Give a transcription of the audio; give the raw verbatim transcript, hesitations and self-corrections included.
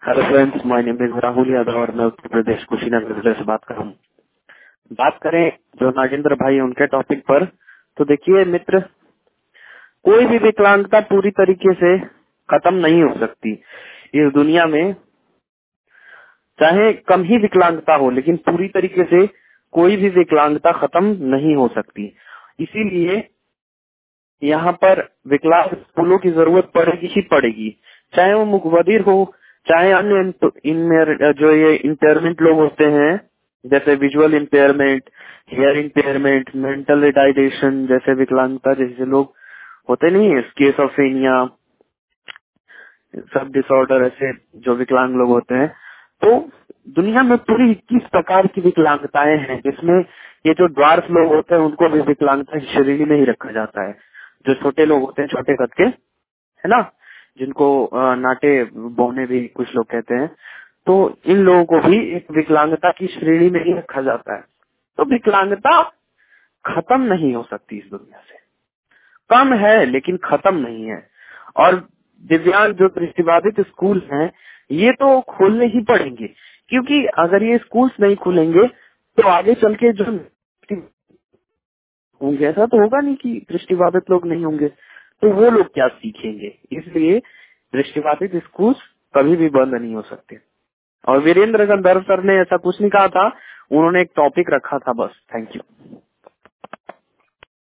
Hello friends, my name is Rahul Yadav और मैं उत्तर प्रदेश कुशीनगर जिले से बात कर रहा हूँ। बात करें जो नागेंद्र भाई उनके टॉपिक पर, तो देखिए मित्र, कोई भी विकलांगता पूरी तरीके से खत्म नहीं हो सकती इस दुनिया में। चाहे कम ही विकलांगता हो, लेकिन पूरी तरीके से कोई भी विकलांगता खत्म नहीं हो सकती। इसीलिए यहाँ पर विकलांग स्कूलों की जरूरत पड़ेगी ही पड़ेगी, चाहे वो मुखबधिर हो, चाहे अन्य इन, जो ये इंपेयरमेंट लोग होते हैं, जैसे विजुअल इंपेयरमेंट, हेयर इंपेयरमेंट, मेंटल रिटार्डेशन जैसे विकलांगता जैसे लोग होते नहीं है, स्किज़ोफ्रेनिया, सब डिसऑर्डर, ऐसे जो विकलांग लोग होते हैं। तो दुनिया में पूरी इक्कीस प्रकार की विकलांगताएं हैं, जिसमें ये जो ड्वार्फ लोग होते हैं उनको भी विकलांगता की श्रेणी में ही रखा जाता है। जो छोटे लोग होते हैं, छोटे कद के, है ना, जिनको अ, नाटे बौने भी कुछ लोग कहते हैं, तो इन लोगों को भी एक विकलांगता की श्रेणी में ही रखा जाता है। तो विकलांगता खत्म नहीं हो सकती इस दुनिया से, कम है लेकिन खत्म नहीं है। और दिव्यांग जो दृष्टिबाधित स्कूल हैं, ये तो खोलने ही पड़ेंगे, क्योंकि अगर ये स्कूल्स नहीं खुलेंगे तो आगे चल के जो होंगे, ऐसा तो होगा नहीं कि दृष्टिबाधित लोग नहीं होंगे, तो वो लोग क्या सीखेंगे। इसलिए दृष्टिबाधित स्कूल कभी भी बंद नहीं हो सकते। और वीरेंद्र गंधर्व सर ने ऐसा कुछ नहीं कहा था, उन्होंने एक टॉपिक रखा था बस। Thank you.